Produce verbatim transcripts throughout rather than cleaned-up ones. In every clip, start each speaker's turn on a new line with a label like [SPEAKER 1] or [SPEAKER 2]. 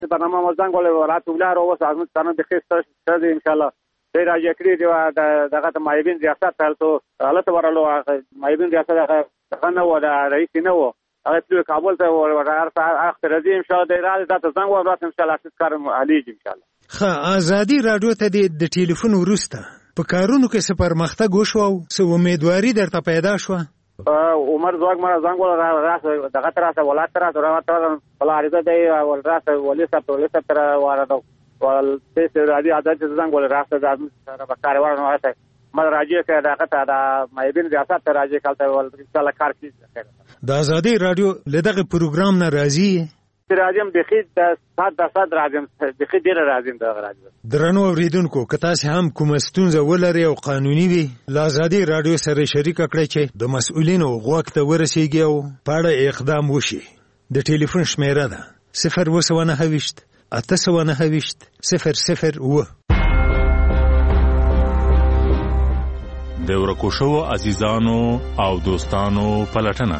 [SPEAKER 1] برنامه مزنگ ولی ورات ولا رو واسه از تنه بخیر شد ان شاء الله دې راځي کړی دی دغه مایبین ریاست تاسو حالت ورالو مایبین ریاست هغه نه و د رئیس نه و هغه په کابل ته ورته اخر راځي ان شاء الله دې راځي تاسو څنګه ورته ان شاء الله تاسو کار علي ان شاء الله
[SPEAKER 2] خا ازادي رادیو ته د ټلیفون ورسته په کارونو کې څه پرمختګ وشو او څه امیدواري درته پیدا شو
[SPEAKER 1] عمر زوګ ما زنګ ولا راځه دغه تراسه ولات تراسه راته بل اړیکه دی ول راځه ولې سره ولې سره واره ول څه راځي عادت زنګ ولا راځه د سره په کار ورنه راځي ما راځي چې دغه ته د مایبین ریاست ته راځي کله ول ان شاء الله کار کوي
[SPEAKER 2] د ازادي رادیو لدغه پروګرام نه راځي
[SPEAKER 1] راځم د خې د صد د صد راځم د خې ډیر راځم د راځم
[SPEAKER 2] درنو اوریدونکو که تاسو هم کوم ستونزه ولري او قانوني وي د ازادي رادیو سره شریک کړئ چې د مسؤلینو غوښتنه ته ورسیږي او پاړه اقدام وشي د ټلیفون شمیره ده صفر اووه نهه اته نهه صفر صفر و
[SPEAKER 3] د ورکو شو عزیزانو او دوستانو پلټنه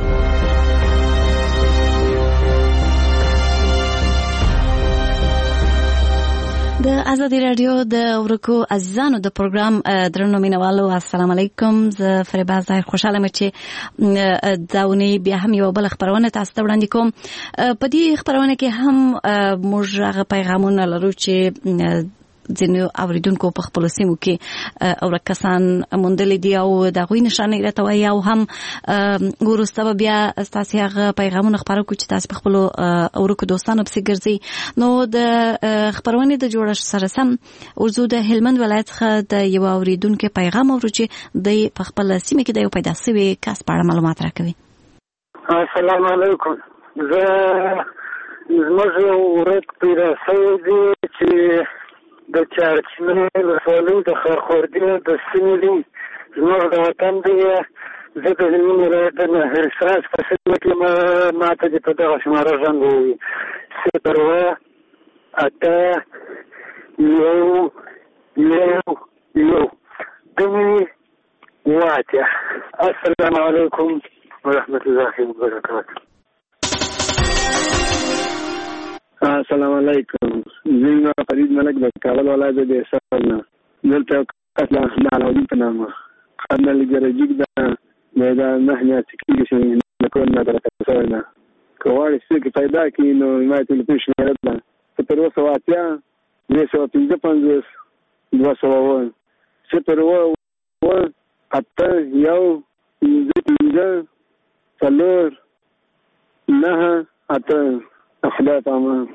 [SPEAKER 4] د ازادي رادیو د ورکو عزیزانو د پروګرام درنو مینوالو السلام علیکم زه فریبا ظاهر خوشاله مې چې داونی بیا هم یو بل خبرونه تاسو ته وړاندې کوم په دې خبرونه کې هم موږ هغه پیغامونه لرو چې ځینو اوریدونکو په خپل سیمو کې او کسان موندل دي او د غوی نشانه راټوي او هم ګورسته بیا تاسو هغه پیغامونه خبرو کو چې تاسو په خپل اورکو دوستانو په سیګرځي نو د خبرونه د جوړش سره سم ورزو د هلمند ولایت څخه د یو اوریدونکو پیغام اورو چې د په خپل سیمه کې د یو پیدا شوی کس په اړه معلومات راکوي.
[SPEAKER 5] السلام علیکم. زه زموږ ورک پیدا شوی دی چې د چارچمنې ولسوالۍ د خرخوردي د سیمې دی زموږ د وطن دی زه د هلمند ولایت د نهرسراج په سیمه کې ما ته د په دغه شماره زنګ ووایي صفر اووه اته یو یو یو دوه اووه اتیا. السلام علیکم ورحمة الله وبرکاته.
[SPEAKER 6] السلام علیکم. زه فرید ملک د کابل ولایت د سرنا دلته اصلا د علاوالدین په نامه خدمت لګرجیک د میدان نه سکیږي چې نکول نه درته سوی نه کوړې چې پیدا کړي نو ما ټلیفون شمیره ده صفر اووه اتیا درې سوه پنځه پنځوس دوه سوه اووه صفر اووه اته یو پنځه پنځه څلور نهه اته خدای پامان.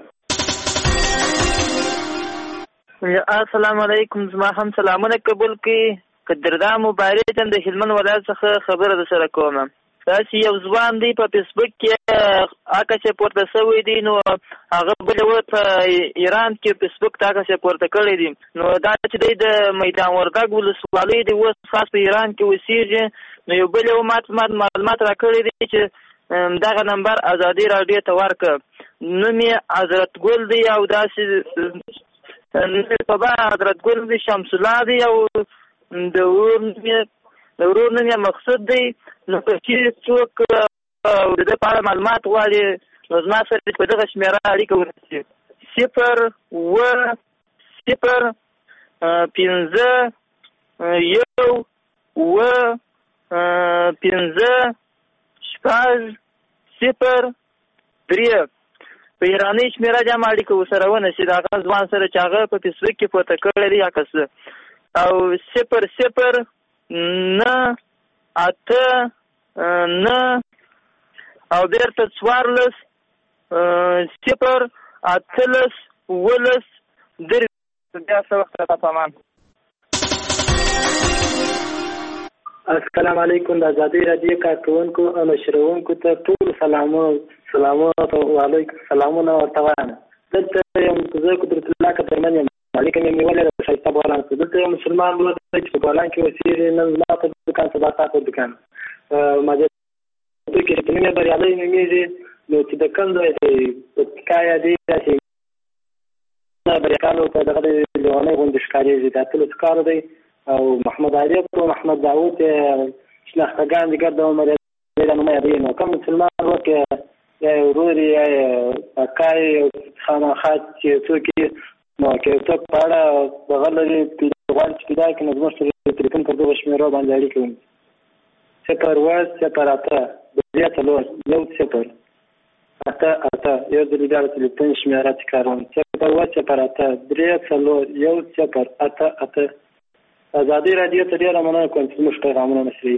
[SPEAKER 7] السلام علیکم. زما هم سلامونه قبول کړئ. قدردان مبارک هم د هلمند ولایت څخه خبره در سره کوم. داسې یو ځوان دی په فیسبوک کې عکس یې پورته شوی دی نو هغه بل و په ایران کې فیسبوک ته عکس یې پورته کړی دی نو دا چې دی د میدان وردګ ولسوالۍ دی اوس خاص په ایران کې اوسېږي نو یو بل یو معلومات راکړی دی چې دغه نمبر ازادي رادیو ته ورکړه نوم یې حضرت ګل دی او داسې په با حضرت ګل دی شمس الله دی او د ور د ورور نوم یې مقصود دی نو که چېرې څوک د ده په اړه معلومات غواړي نو زما سره په دغه شمېره اړیکه ونیسي صفر اووه صفر پنځه یو اووه پنځه شپږ صفر درې په ایراني شمېره جام اړیکه ورسره ونیسي د هغه ځوان سره چې هغه په فیسبوک کې پورته کړی دی عکس او صفر صفر نه اته نه او بیرته څوارلس صفر اتلس اوولس درې بیا څه وخت راته پامان.
[SPEAKER 8] السلام علیکم. د ازادي رادیو کارکوونکو او نشرونکو ته ټول سلامونه سلامات او علیکم سلامونه ورته وایم. دلته یم زه قدرت الله کترمن یم علیکم یم نیولې شایسته بولان دلته یو مسلمان بلد چې په بولان کې اوسېږي نن زما په دکان سبا تا په دکان ما دې کې چې مې بریالي نومېږي نو چې د کوم ځای دی په کایا دی چې نه بریالو په دغه لېونۍ غوندې ښکارېږي دا ټول ښکار دی او محمد علي او محمد داود شناختګان دي ګرد عمر دا نومه دی نو کوم مسلمان وکړي یا ورور یا اکا خامخا چې څوک نو که څوک په اړه دغه لري غواړي چې پیدا کړي نو زموږ سره تلیفون پر دغه شمېرو باندې اړیکه ونیسي صفر اوه صفر اته درې څلور یو صفر اته اته یو ځل بیا د تلیفون شمېره تکراروم صفر اوه صفر اته درې څلور یو صفر اته اته. ازادي راډیو ته ډېره مننه کوم چې زموږ پیغامونه نشري.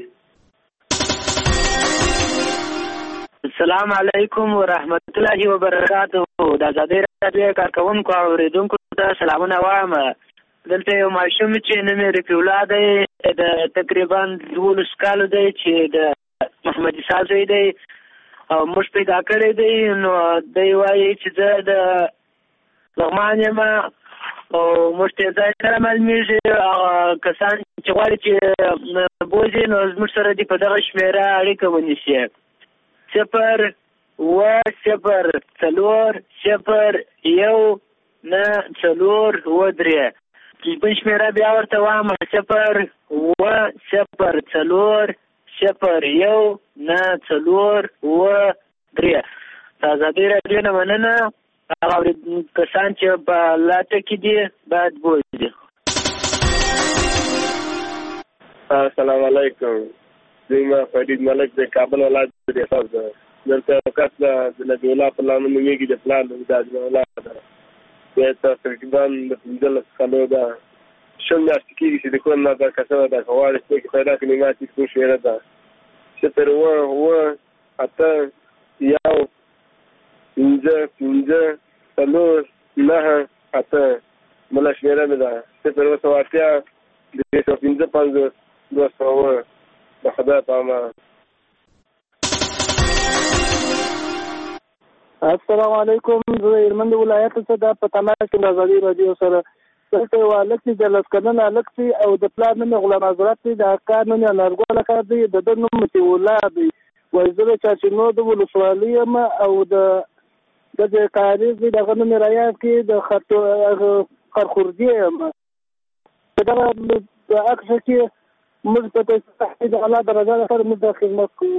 [SPEAKER 7] السلام علیکم ورحمت الله وبرکاته. د ازادي راډیو کارکونکو او اوریدونکو ته سلامونه وایم. دلته یو ماشوم چې نوم یې رفیع الله دی د تقریبا دولس کالو دی چې د محمد عیسی زوی دی او موږ پیدا کړی دی. نو دی وایي چې زه د لغمان یم او موږ ته ځای سره معلومیږي کسان چې غواړي چې بوځي نو زموږ سره دې په دغه شمېره اړیکه ونیسي صفر اوه صفر څلور صفر یو نه څلور اوه درې. تلیفون شمېره بیا ورته وایم صفر اوه صفر څلور صفر یو نه څلور اوه درې. د ازادي راډیو نه مننه. هغه کسان چې په لاټه کې دي باید بوځي.
[SPEAKER 6] السلام علیکم. زما فرید ملک د کابل ولایت د ریاست دلته وخت د نبی الله په لامل نومیږي د پلان د نبی الله ده. دا تقریبا د پنځلس کالو ده. شل میاشتې کېږي چې د کور نه دا کسره ده غواړي چې پیدا کړي ما چې څو شمېره ده صفر اوه اوه اته یو پنځه پنځه څلور نهه اته بله شمېره مې ده صفر اوه سوه اتیا درې سوه پنځه پنځوس دوه سوه اوه. د خدای په امان.
[SPEAKER 5] السلام علیکم. زه د هلمند ولایت څخه د په تماس کې د ازادي راډیو سره دلته یو هلک چې د لس کلنه هلک دی او د پلار نوم یې غلام حضرت دی د اکا نوم یې انارګل اکا دی د ده نوم مطیع الله دی. وایي زه د چارچینو د ولسوالۍ یم او د دغه کاریز دی دغه نوم یې رایاد کړي د خرخوردي یم. دغه عکس کې موږ په تحقیق د الله درجه لپاره موږ د خدمت کوو.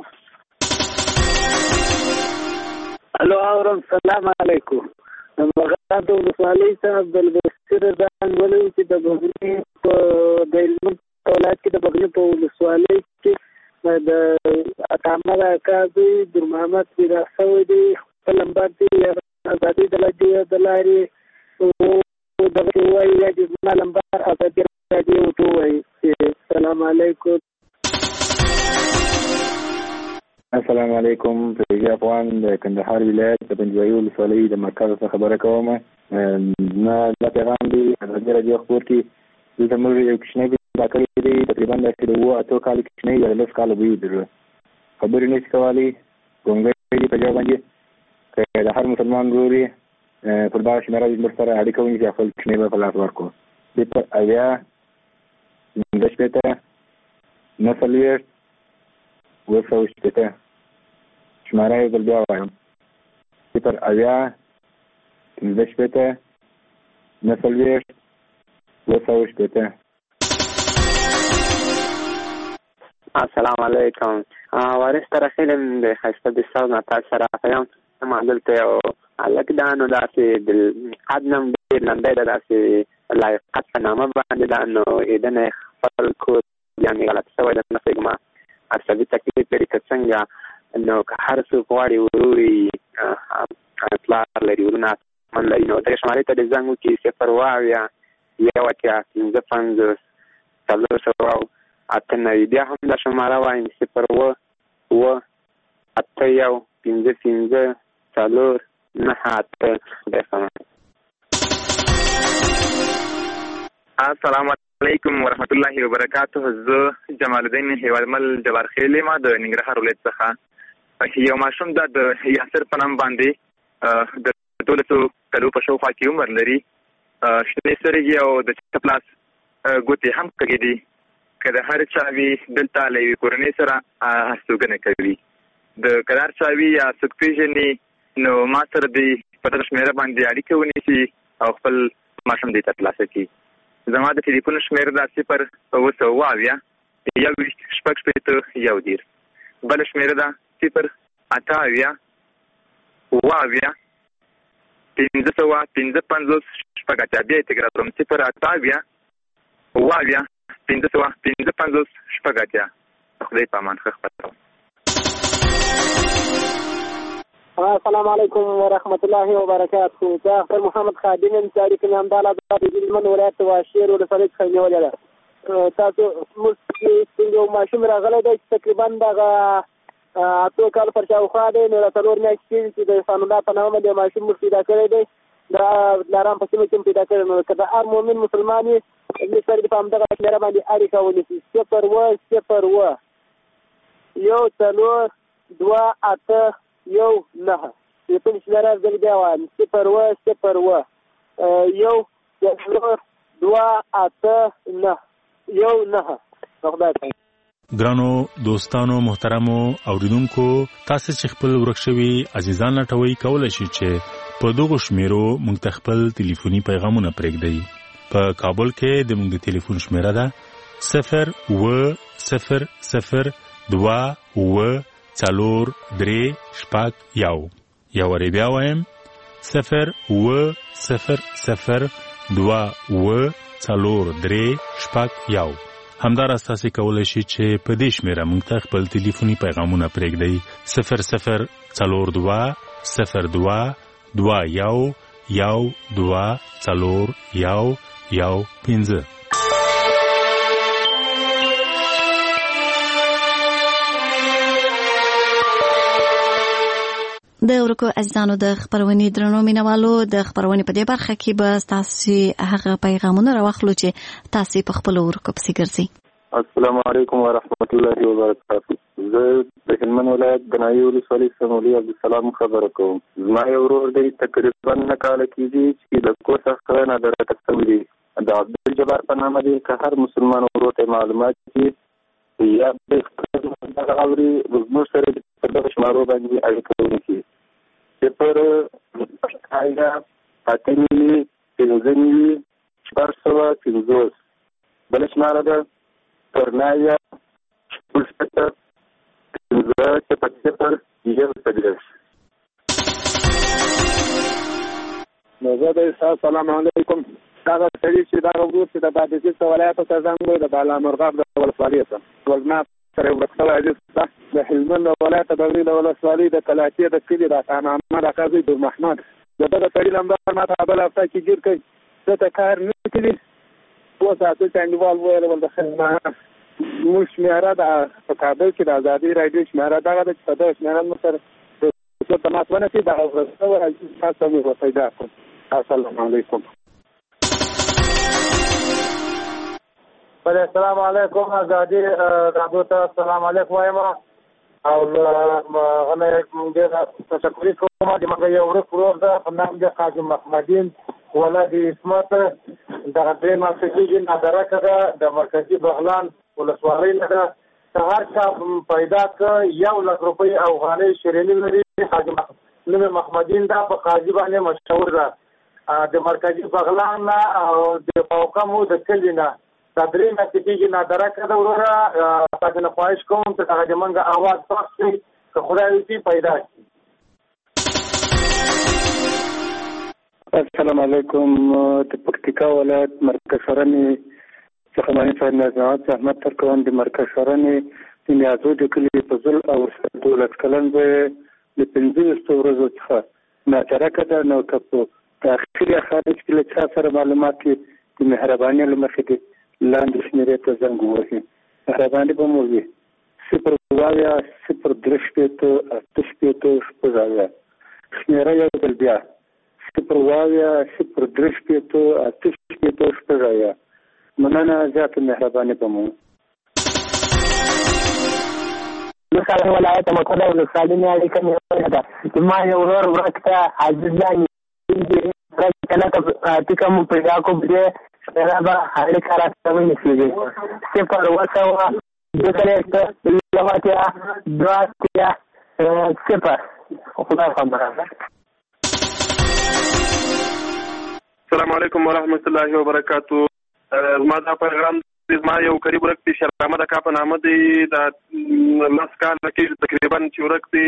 [SPEAKER 5] الو اورم. سلام علیکم. مغرب ولسوالۍ څخه عبدالبصیر ځان ولي چې د بغلي په د هلمند ولایت کې د بغلي په ولسوالۍ کې د اکامل اکا دی در محمد پیدا شوی دی خپل نمبر دی ازادي د راډیو د لارې دغه وایي یا د زما نمبر ازادي راډیو ته وایي. السلام علیکم.
[SPEAKER 9] السلام علیکم. فیض افغان د کندهار ولایت د پنجوایي ولسوالۍ د مرکز څخه خبره کوم. نه دا پیغام دی ازادي راډیو خپور کې دلته موږ یو کوچنی پیدا کړی دی تقریبا داسې د اووه اتو کالو کوچنی یا لس کاله به وي درلود. خبرې نشي کولی ګونګی دی په جواب باندې که د هر مسلمان ورور یې پر دغه شمېره زموږ سره اړیکه ونیسي خپل کوچنی به په لاس ورکړو. صفر اویا پنځه شپېته نهه څلوېښت اووه سوه شپېته. شماره یې بل بیا وایم صفر اویا پنځه شپېته نهه څلوېښت اووه سوه شپېته.
[SPEAKER 10] السلام علیکم. وارث ترخیل یم د ښایسته بستر نه تاسو سره یم. ما دلته یو هلک ده نو داسې د قد نم ډېر لنډی ده داسې لایقت په نامه باندې ده نو ایدنه یې خپل کور یعنې غلط شوی ده. نه پوهېږم عصبي تکلیف لري که څنګه. نو که هر څوک غواړي ورور یې پلار لري ورونه من لري نو دغې شمارې ته دې زنګ وکړي صفر اوه اویا یو اتیا پنځه پنځوس څلور سوه اته نوي. بیا هم دا شماره وایم صفر اوه اوه اته یو پنځه پنځه څلور نهه اته.
[SPEAKER 11] السلام علیکم ورحمت الله وبرکاته. زه جمال الدین هیوادمل جبار خیل یم د ننګرهار ولایت څخه. یو ماشوم دا د یاسر په نام باندې د دولسو کلو په شاوخوا کې عمر لري. شنې سترګې او د چپ لاس ګوتې هم کږې دي. که د هر چا وي دلته له یوې کورنۍ سره هستوګنه کوي. د که د هر چا وي یا څوک پېژني نو ما سره دې په دغه شمېره باندې اړیکه ونیسي او خپل ماشوم دې ترلاسه کړي. زما د ټلیفون شمېره دا صفر اوه سوه اوه اویا یو ویشت شپږ شپېته یو دېرش. بله شمېره ده صفر اته اویا اووه اویا پنځه سوه پنځه پنځوس شپږ اتیا. بیا یې تکراروم صفر اته اویا اووه اویا پنځه سوه پنځه پنځوس شپږ اتیا. خدای په امان ښه خپروم.
[SPEAKER 12] السلام علیکم ورحمت الله وبرکاته. زه اختر محمد خادم یم چې اړیکه مې همدا د هلمند ولایت واشیر ولسوالۍ څخه نیولې ده. تاسو موږ یو ماشوم راغلی دی چې تقریبا دغه اتو کال پر شاوخوا دی. نو له څلور میاشتې کېږي چې د حسن الله په نامه باندې ماشوم موږ پیدا کړی دی. دا لارام په سیمه کې هم پیدا کړی. نو که د هر مؤمن مسلمان وي موږ سره دې په همدغه شمېره باندې اړیکه ونیسي. صفر اووه صفر اووه یو څلور دوه اته یو نهه. تلیفون شمېره زه بیا وایم صفر اووه صفر اووه یو څلور دوه اته نهه یو نهه. خدای پاک.
[SPEAKER 3] ګرانو دوستانو محترمو اوریدونکو، تاسو چې خپل ورک شوي عزیزان لټوي کولای شئ چې په دغه شمیرو موږ ته خپل ټلیفوني پیغامونه پرېږدئ. په کابل کې د موږ د ټلیفون شمیره ده صفر اووه صفر صفر دوه اووه څلور درې شپږ یو. یو وارې بیا وایم صفر اووه صفر صفر دوه اووه څلور درې شپږ یو. همداراز تاسو کولای شئ چې په دې شمیره موږ ته خپل ټلیفوني پیغامونه پرېږدئ صفر صفر څلور دوه صفر دوه دوه یو یو دوه څلور یو یو پنځه.
[SPEAKER 4] د ورکو عزیزانو د خبرونې درنو مینوالو د خبرونې په دې برخه کې به تاسو هغه پیغامونه راوخلو چې تاسو په خپل ورکو پسې ګرځئ.
[SPEAKER 9] السلام علیکم ورحمت الله وبرکاته. زه د هلمند ولایت د نایي ولسوالۍ څخه مولوي عبدالسلام خبره کوم. زما یو ورور دی تقریبا نه کاله کېږي چې د کور څخه نادرته شوی دی. د عبدالجبار په نامه دی. که هر مسلمان ورور ته معلومات چې یا د دغه اوري زموږ سره په دغه شمارو باندې اړیکه ونیسي. صفر آیا اته نوي پنځه نوي شپږ سوه پنځوس. بله شماره ده ترنایا شپږ صفر پنځه صفر صفر یو څلوېښت.
[SPEAKER 12] نو زه د السلام علیکم. دغه سړي چې دغه ورور چې د بادغیس ولایت ته زنګ وی د بالامرغاب د ولسوالۍ څخه ولنا سره ورکړل عزیز ده. د هلمند ولایت د غوړي د ولسوالۍ د کلاچې د کلي د خانانه د قاضي د محمد دغه سړي نمبر ماته بل هفته کې ګیر کړي. زه ته کار نه کړی و ساعتو چاندوال ویل ول د خدمت مو شمیره د په کابل کې د ازادي رادیو شمیره دغه د په دغه شمیره مو سره څه تماس ونه چې دا ورسره عزیز تاسو مو پیدا کړ. السلام علیکم.
[SPEAKER 13] السلام علیکم. ازادي رادیو ته السلام علیکم وایم او غنه ډیر تشکر کوم چې موږ یو ورک ورور ده په نام د حاجی محمدین ولادي اسمت دغه درې ماسه کې نظر کړه د مرکزی بغلان ولسوالۍ نه ده. هر چا پیدا ک یو لک روپۍ افغاني شیرینی لري. حاجی محمدین دا په قاضي باندې مشهور ده. د مرکزی بغلان او د فوقمو د کلینا دا درې ماسه کې نظر کړه وروره. تاسو نه خواهش کوم چې هغه د منګه आवाज پخ شي که خدای دې پیدا شي.
[SPEAKER 6] السلام علیکم. د پکتیکا ولایت مرکز شرنې څخه باندې صاحب نظامت زحمت ترکوان د مرکز شرنې د نیازو د کلي په ځل او دولت کلن به د پنځه ورځو څخه ناچاره کده. نو که په داخلي خارج کې له چا سره معلومات کې د مهرباني له مخې دې لاندې شمېرې ته زنګ ووهي. مهرباني به مو وي صفر اویا صفر درې شپېته اته شپېته شپږ اویا. شمېره یو ځل بیا صفر اویا صفر درې شپېته اته شپېته شپږ اویا. مننه. زیاته مهرباني به مو.
[SPEAKER 12] مثلا ولایت مکه ولسوالۍ نه اړیکه نیولې ده. ما یو ورور ورک ته عزیزان دې کله ته کوم پیدا کو دې شپږه به اړیکه راځي نشي. صفر اوه سوه دوه څلوېښت یو اتیا دوه اتیا صفر. خدای خبره ده.
[SPEAKER 14] السلام علیکم ورحمت الله وبرکاتو. زما دا پیغام د زما یو قریب ورک دی شیر احمد اکا په نامه دی د لس کاله کې تقریبا چې ورک دی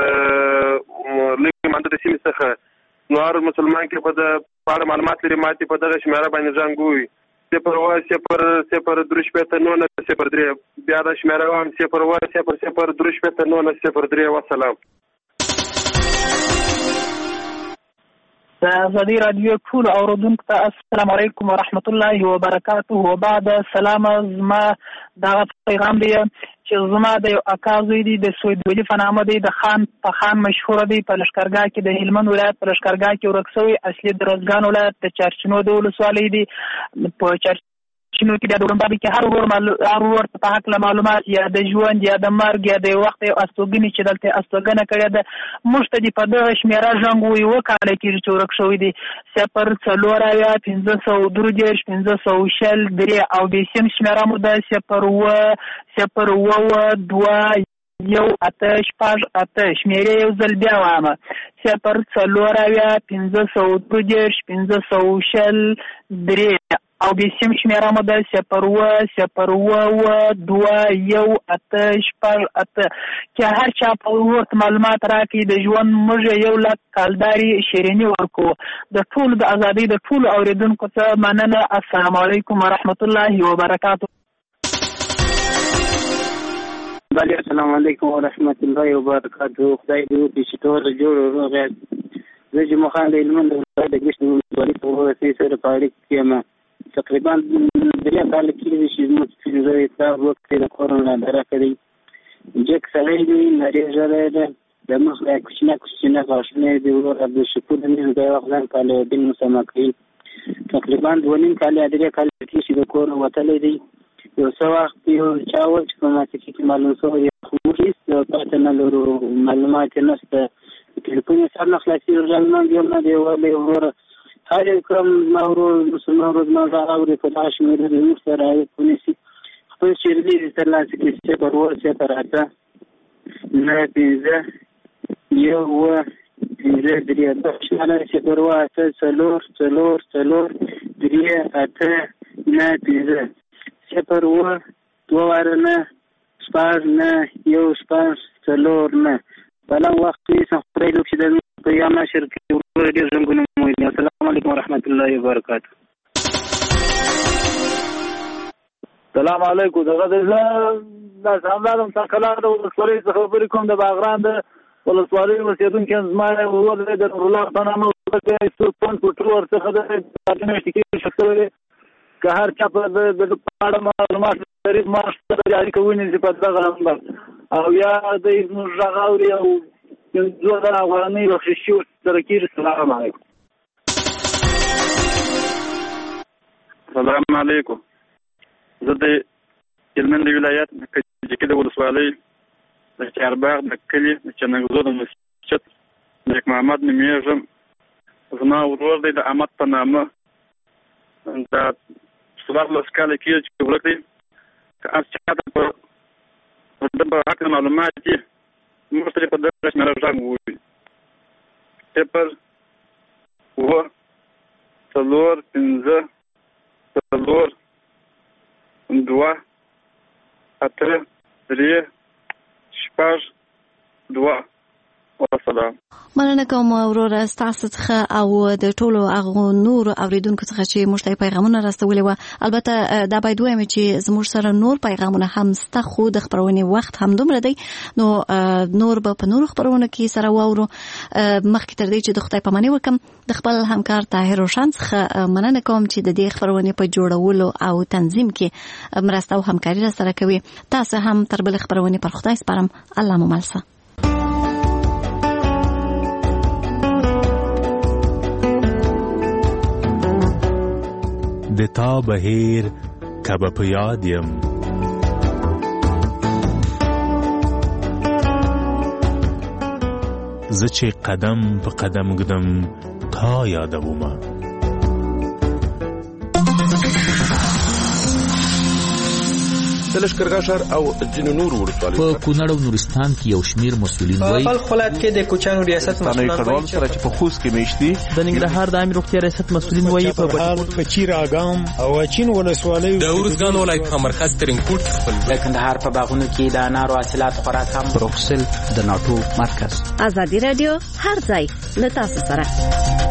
[SPEAKER 14] لږ مانده د سیمې څخه نو هر مسلمان کې په د پاړه معلومات لري ماتې په دغه شمیره باندې زنګ ووي صفر اوه صفر صفر درې شپېته نولس صفر درې بیا دا شمیره وایم صفر اوه صفر صفر درې شپېته نولس صفر درې وسلام.
[SPEAKER 15] د ازادي راډیو ټول اوریدونکو ته السلام علیکم ورحمت الله وبرکاته. وبعد سلام زما دغه پیغام دی چې زما د یو اکا زوی دی د سوید ولی په نامه دی د خان په خان مشهور دی په لښکرګاه کې د هلمند ولایت په لښکرګاه کې ورک شوی اصلي د روزګان ولایت د چارچینو د ولسوالۍ دی په چارچینو کې د ډورمبابي کې هر ور هر ور په حق معلومات یا د ژوند یا د مرګ یا د وخت او استوګنی چې دلته استوګنه کړې ده مشته دی په دغه شمیره ژوند وی وکاله کې چې ورک شوی دی صفر څلور یا پنځه سوه درې پنځه سوه شل درې او د سیم شمیره مو د صفر اوه صفر اوه دوه یو اته شپږ اته شمیرې یو ځل بیا وایم صفر څلور یا پنځه سوه درې پنځه سوه شل درې او د سیم شمیره مو د صفر اوه صفر اوه دوه یو اته شپږ اته چې هر چا په ورته معلومات راکړي د ژوند موږ یو لک کالداري شیریني ورکو د ټول د ازادۍ د ټول اوریدونکو ته مننه. السلام علیکم ورحمت الله وبرکاته.
[SPEAKER 16] بله السلام علیکم ورحمت الله وبرکاته. خدای دې وکړي چې ټول جوړ روغ یاست. زه جمعه خان د هلمند ولایت د ګشت ولسوالۍ په ورسۍ سره په اړیکه کې یم. تقریبا درې کاله کېږي چې زموږ سپین حساب وکړې د کورونا دره کړی جګ سړی دی نرۍ ژبه ده د مخ لا کوچنه کوچنه غاښونه دي ورور عبدالشکور مې د وخت ځان کاله دین مسما کوي تقریبا دوه نیم کاله درې کاله کې چې د کورونا وتلی دی یو څه وخت یو چا وویل چې په ماسکي کې معلوم شوی دی خو موږ هېڅ پته نه لرو معلومات یې نشته ټلیفون یې سر نه خلاصېږي ژوند یو نه دی ولی وروره هر یو کوم زما ورور مسلمان ورور زما غږ اوري په دغه شمېره د موږ سره رعایت ونیسي خپل شعرلي دې ترلاسه کړي صفر اوه صفر اته نهه پنځه یو اوه پنځه درې اته شماله صفر اوه اته څلور څلور څلور درې اته نهه پنځه صفر اوه دوه واره نه شپږ نه یو شپږ څلور نه بله وخت ویسم خدای لوک چې د په یا نشر کې ورور ډېر ژوندونه مو ویلي. السلام علیکم ورحمت الله وبرکاته.
[SPEAKER 17] السلام علیکم. دغه د زه همدارم څنګه د ولسوالۍ څخه خبرې کوم د باغران د ولسوالۍ اوسېدونکي زما ورور دی د نورالله په نامه ستون په ټول ورڅخه د میاشتې کې شک شوی دی که هر چا په د اړه معلومات لري ما سره اړیکه ونیسي په دغه نمبر او یا د زموږ غږ اوري او پنځه زره افغانۍ بخشش شوي ورسره کېږي. السلام علیکم.
[SPEAKER 14] السلام علیکم. زه د هلمند ولایت د کجکي د ولسوالۍ د چارباغ د کلي د چنګزو د مسجد نیک محمد نومیږم. زما ورور دی د احمد په نامه دا څوارلس کاله کېږي چې ورک دی که هر چا ته په ده په حق معلومات دي موږ سره په دغه شمېره غږ ووایي صفر اوه څلور پنځه څلور دوه اته درې شپږ دوه والسلام.
[SPEAKER 4] مننه کوم وروره ستاسو څخه او د ټولو هغو نور اوریدونکو څخه چې موږ ته پیغامونه راستولي وو. البته دا باید ووایم چې زموږ سره نور پیغامونه هم شته خو د خپرونې وخت همدومره دی نو نور به په نورو خپرونو کې سره واورو. مخکې تر دې چې د خدای پاماني وکړم د خپل همکار طاهر روشن څخه مننه کوم چې د دې خپرونې په جوړولو او تنظیم کې مرسته او همکاري راسره کوي. تاسو هم تر بلې خپرونې پر خدای سپارم. الله مو مل شه.
[SPEAKER 3] د تا بهیر کبه په یاد یم زه چې قدم په قدم ږدم تا یادومه
[SPEAKER 18] د لشکرګاه ښار او ځینو نورو ولسوالیو
[SPEAKER 19] په کونړ او نورستان کې یو شمیر مسؤلین وایي
[SPEAKER 20] په بلخ ولایت کې د کوچیانو ریاست مسؤلین
[SPEAKER 18] وایي چې په خوست کې میشتي
[SPEAKER 21] د ننګرهار د عامه روغتیا ریاست مسؤلین وایي په
[SPEAKER 2] بهال په چیر اګام او اچین ولسوالیو
[SPEAKER 22] د ورزګان ولایت په مرکز ترینکوټ خپل
[SPEAKER 23] د کندهار په باغونو کې د انارو حاصلات خورا کم.
[SPEAKER 19] بروکسل د ناټو مرکز.
[SPEAKER 4] ازادي رادیو هر ځای له تاسو سره.